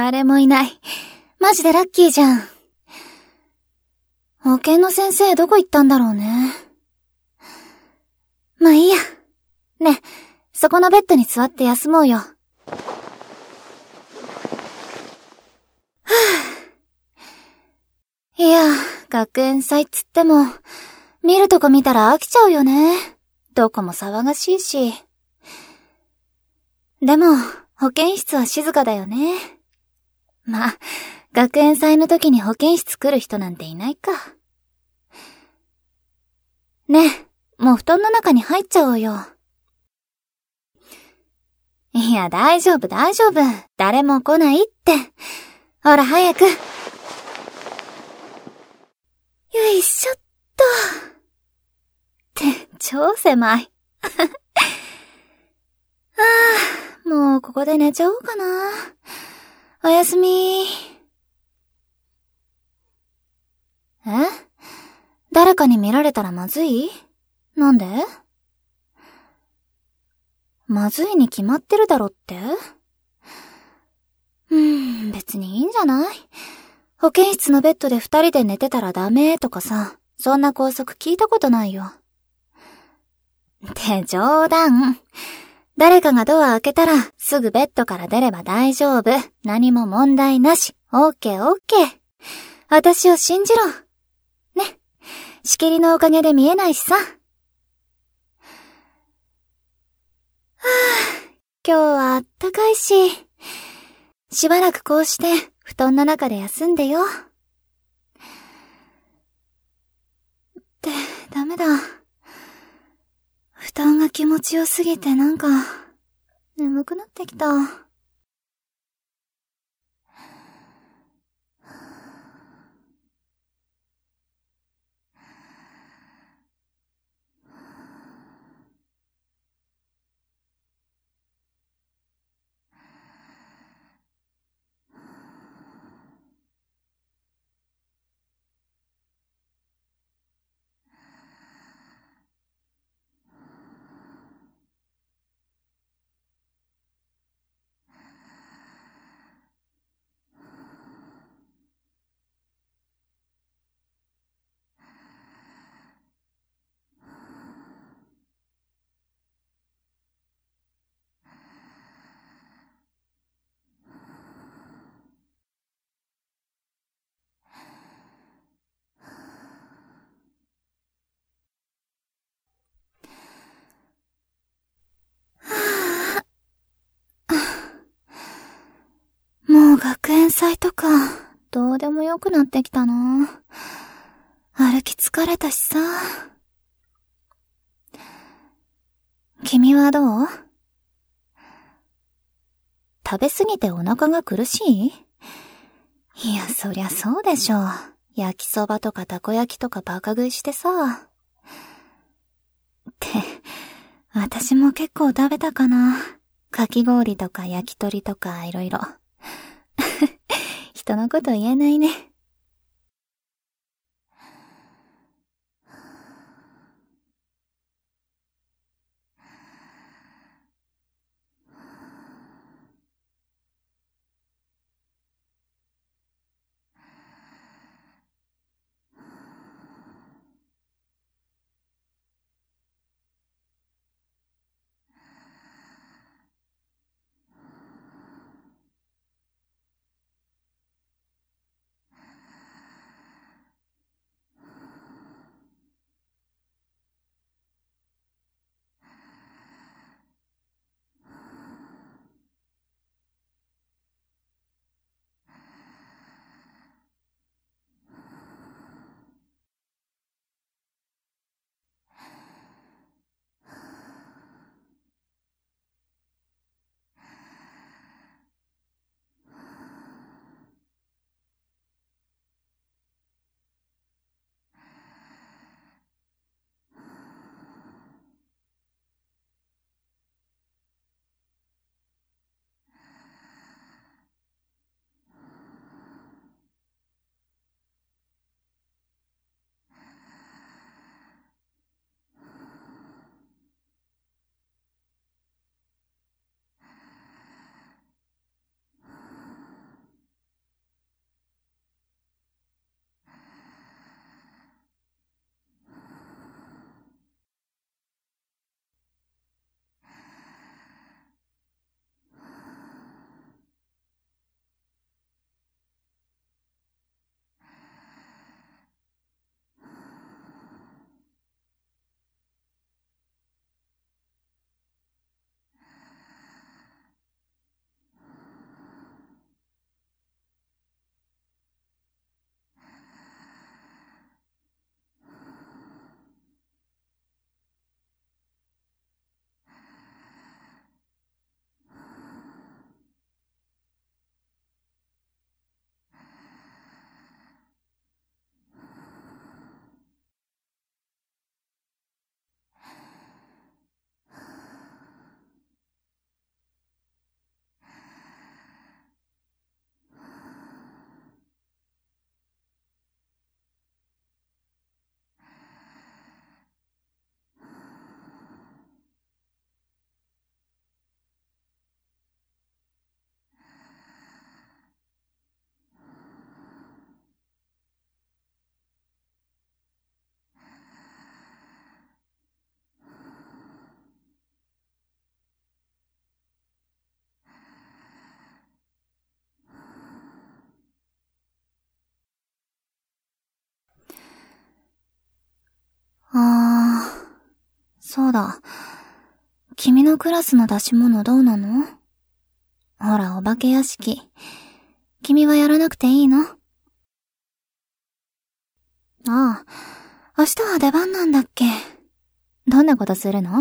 誰もいない。マジでラッキーじゃん。保健の先生どこ行ったんだろうね。まあいいや。ね、そこのベッドに座って休もうよ。いや、学園祭っつっても、見るとこ見たら飽きちゃうよね。どこも騒がしいし。でも、保健室は静かだよね。まあ、学園祭の時に保健室来る人なんていないか。ねえ、もう布団の中に入っちゃおうよ。いや、大丈夫大丈夫。誰も来ないって。ほら、早く。よいしょっと。って超狭い。ああ、もうここで寝ちゃおうかな。おやすみ。え？誰かに見られたらまずい？なんで？まずいに決まってるだろって？別にいいんじゃない？保健室のベッドで二人で寝てたらダメとかさ、そんな校則聞いたことないよ。って冗談。誰かがドア開けたらすぐベッドから出れば大丈夫。何も問題なし。オッケーオッケー。私を信じろ。ね。仕切りのおかげで見えないしさ。はぁ、今日はあったかいし、しばらくこうして布団の中で休んでよ。ってダメだ。布団が気持ちよすぎてなんか眠くなってきた。もう学園祭とか、どうでもよくなってきたな。歩き疲れたしさ。君はどう？食べ過ぎてお腹が苦しい？いや、そりゃそうでしょ。焼きそばとかたこ焼きとかバカ食いしてさ。って、私も結構食べたかな。かき氷とか焼き鳥とかいろいろ。人のこと言えないね。 そうだ。君のクラスの出し物どうなの？ほら、お化け屋敷。君はやらなくていいの？ああ、明日は出番なんだっけ？どんなことするの？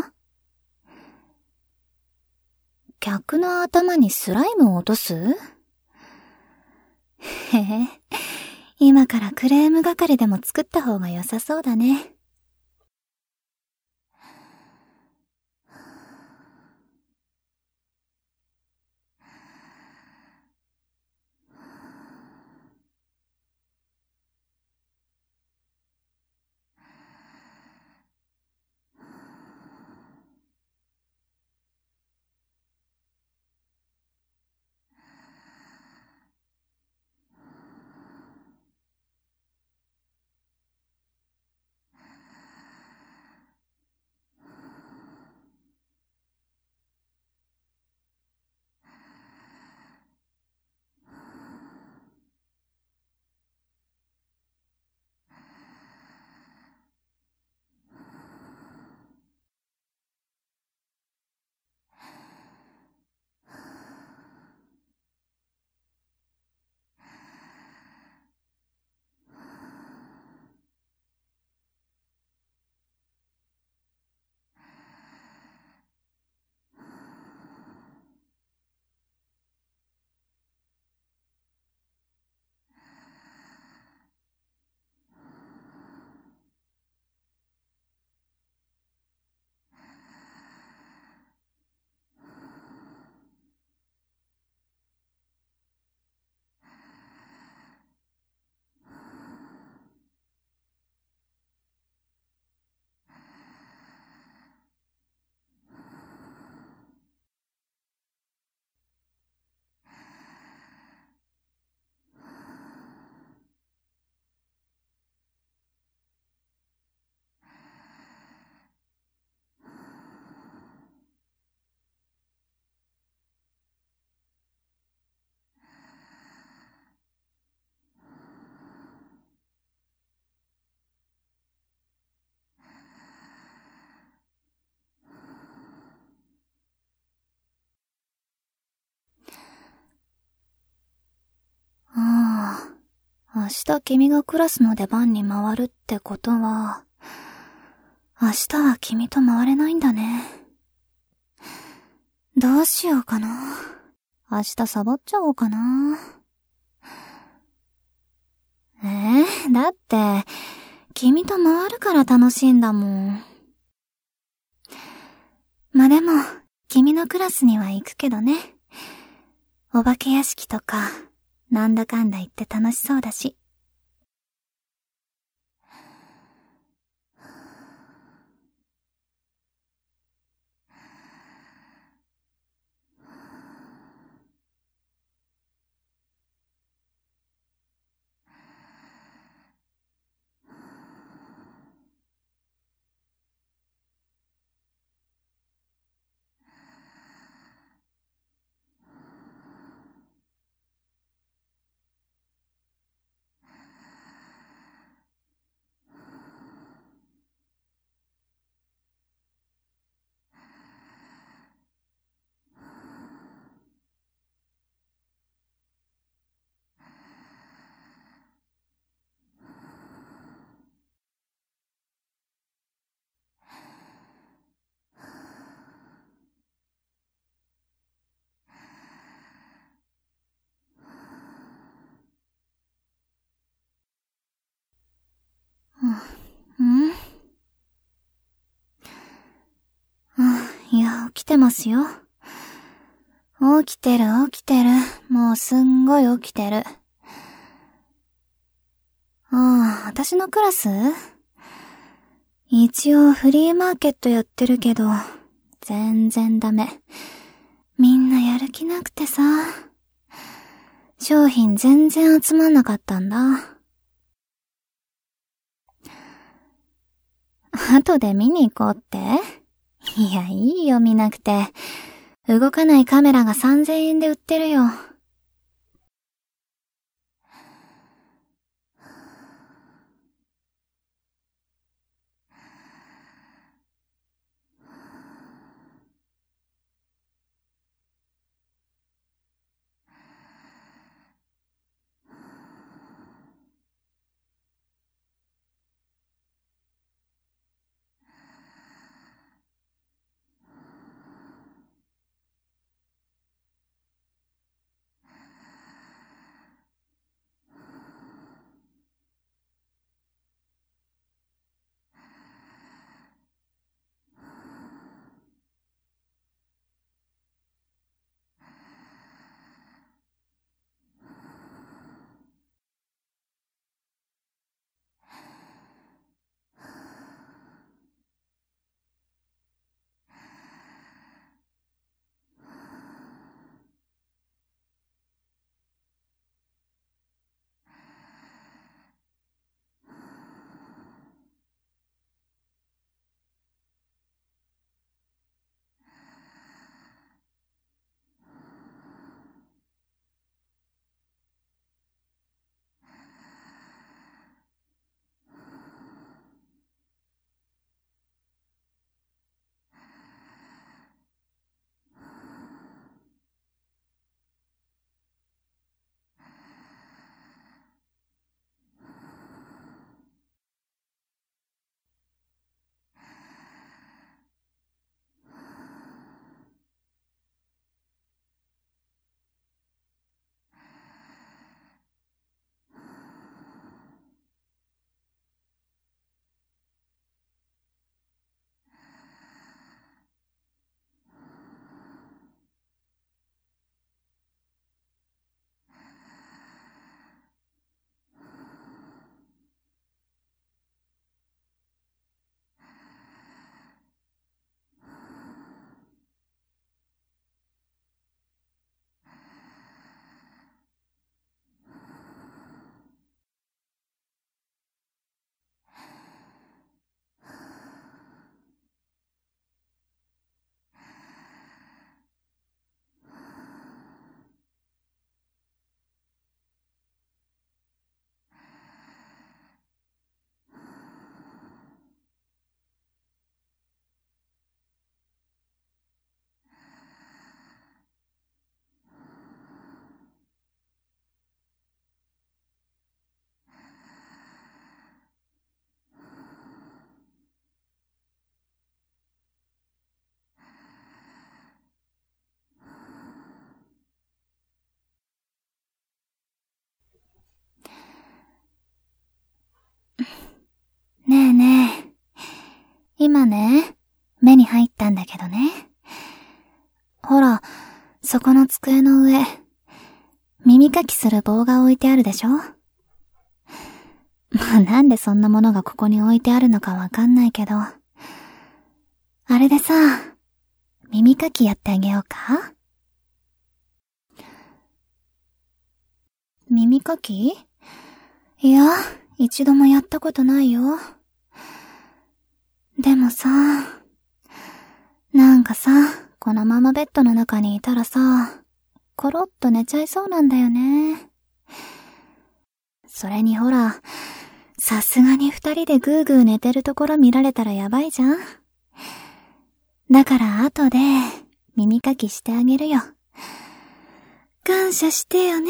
客の頭にスライムを落とす？へへ、今からクレーム係でも作った方が良さそうだね。ああ、明日君がクラスの出番に回るってことは、明日は君と回れないんだね。どうしようかな。明日サボっちゃおうかな。だって、君と回るから楽しいんだもん。まあでも、君のクラスには行くけどね。お化け屋敷とか、なんだかんだ言って楽しそうだし。うん、いや、起きてますよ。起きてる起きてる。もうすんごい起きてる。私のクラス？一応フリーマーケットやってるけど、全然ダメ。みんなやる気なくてさ。商品全然集まんなかったんだ。後で見に行こうって？いや、いいよ見なくて。動かないカメラが3000円で売ってるよ。 ったんだけどね。ほら、そこの机の上、耳かきする棒が置いてあるでしょ？まあなんでそんなものがここに置いてあるのかわかんないけど。あれでさ、耳かきやってあげようか？耳かき？いや、一度もやったことないよ。でもさ、なんかさ、このままベッドの中にいたらさ、コロッと寝ちゃいそうなんだよね。それにほら、さすがに二人でグーグー寝てるところ見られたらやばいじゃん。だから後で耳かきしてあげるよ。感謝してよね。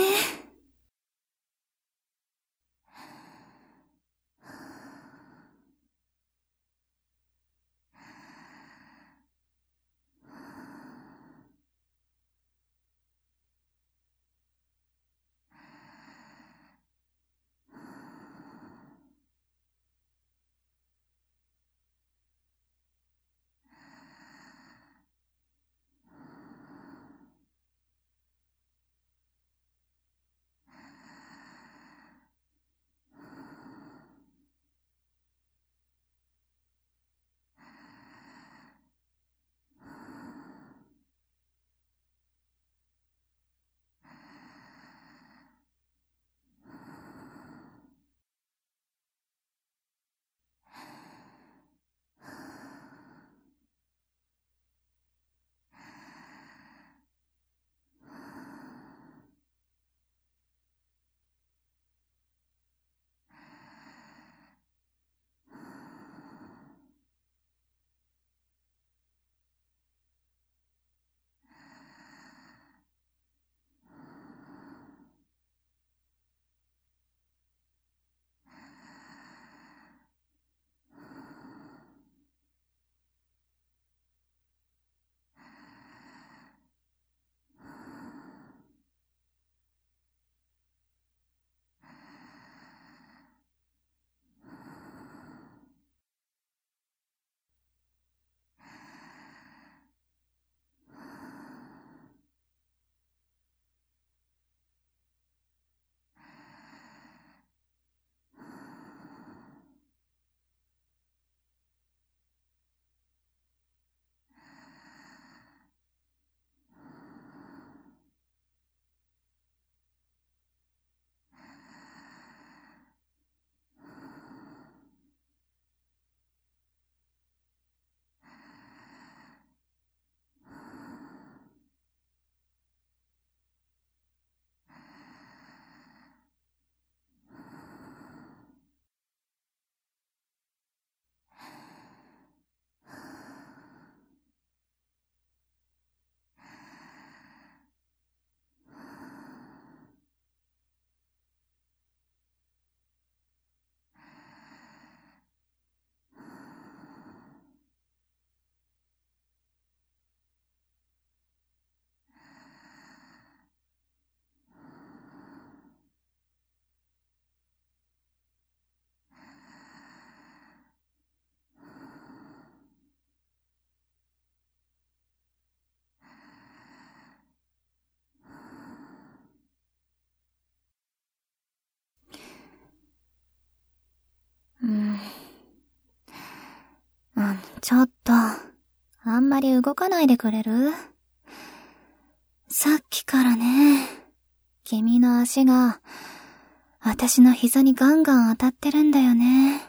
ちょっと、あんまり動かないでくれる？さっきからね、君の足が、私の膝にガンガン当たってるんだよね。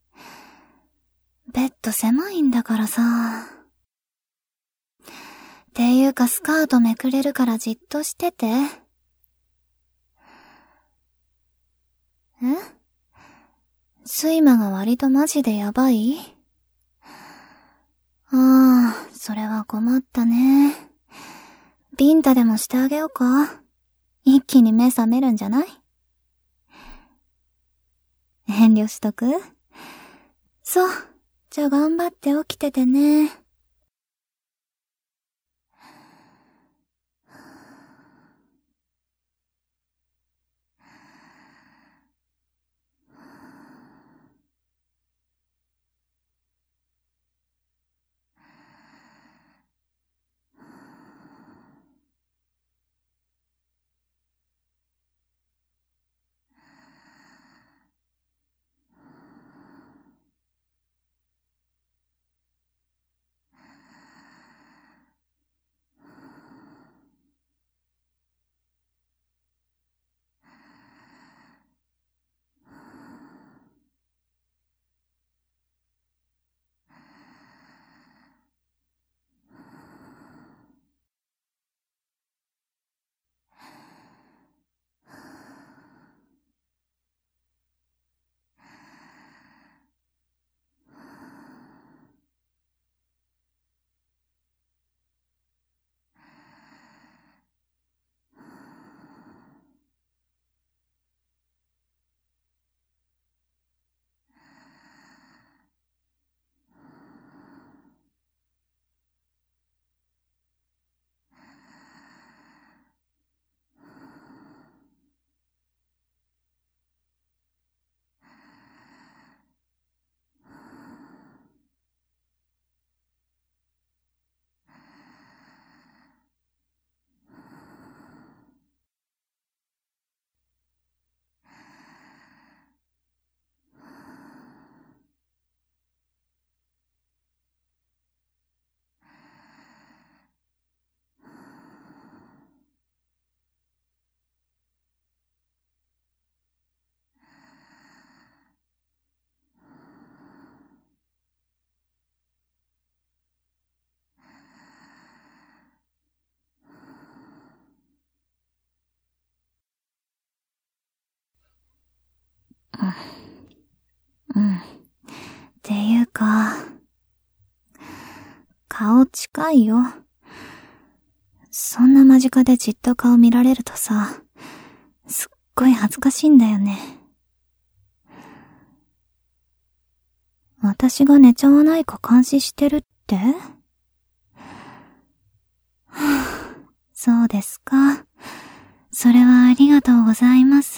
ベッド狭いんだからさ。っていうかスカートめくれるからじっとしてて。睡魔が割とマジでやばい？ああ、それは困ったね。ビンタでもしてあげようか？一気に目覚めるんじゃない？遠慮しとく？そう。じゃあ頑張って起きててね。 っていうか、顔近いよ。そんな間近でじっと顔見られるとさ、すっごい恥ずかしいんだよね。私が寝ちゃわないか監視してるって？そうですか。それはありがとうございます。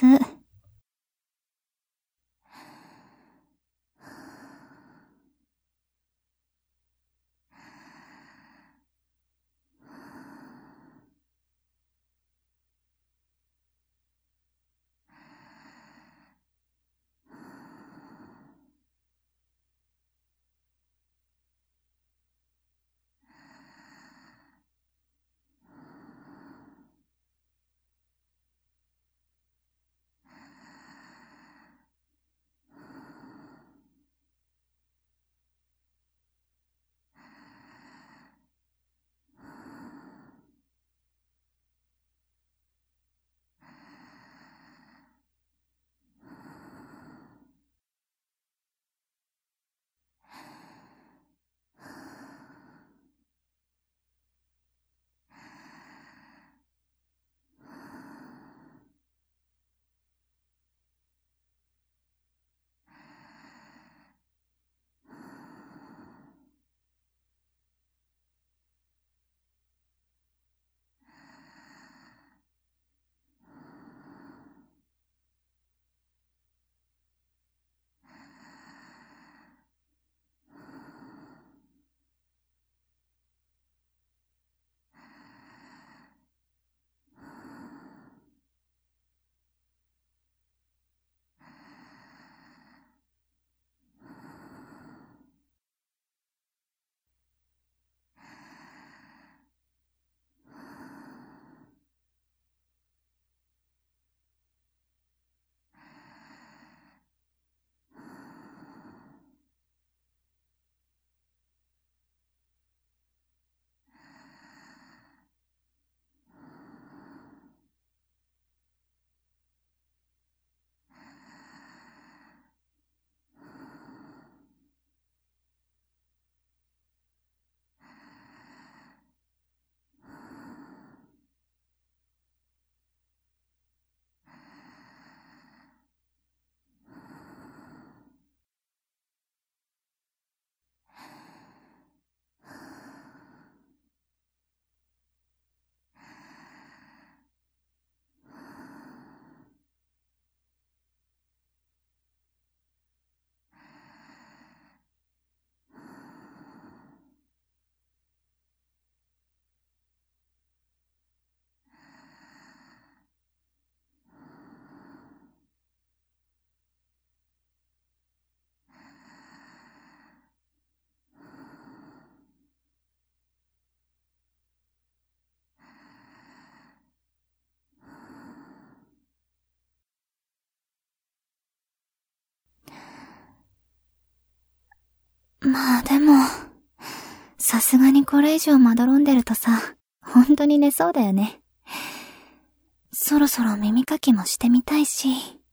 まあでも、さすがにこれ以上まどろんでるとさ、本当に寝そうだよね。そろそろ耳かきもしてみたいし。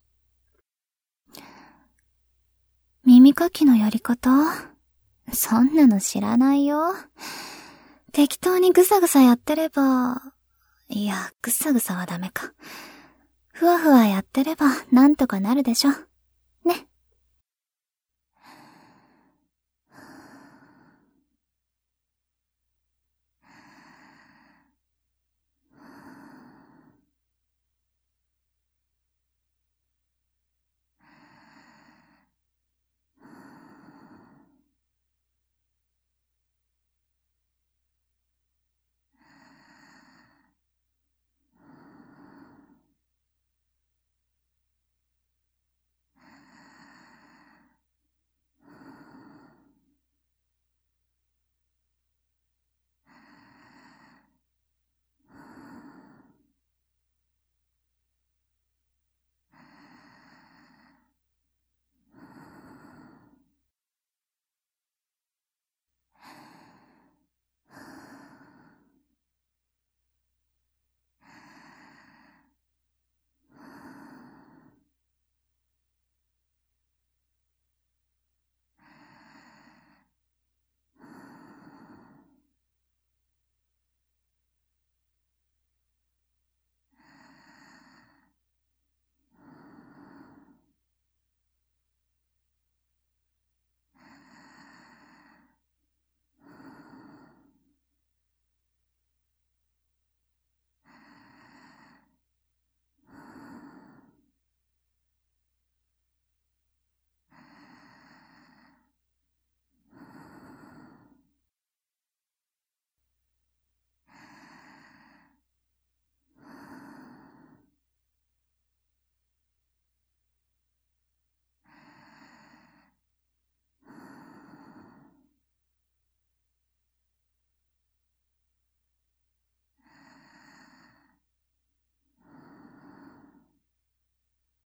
耳かきのやり方？そんなの知らないよ。適当にぐさぐさやってれば、いや、ぐさぐさはダメか。ふわふわやってればなんとかなるでしょ。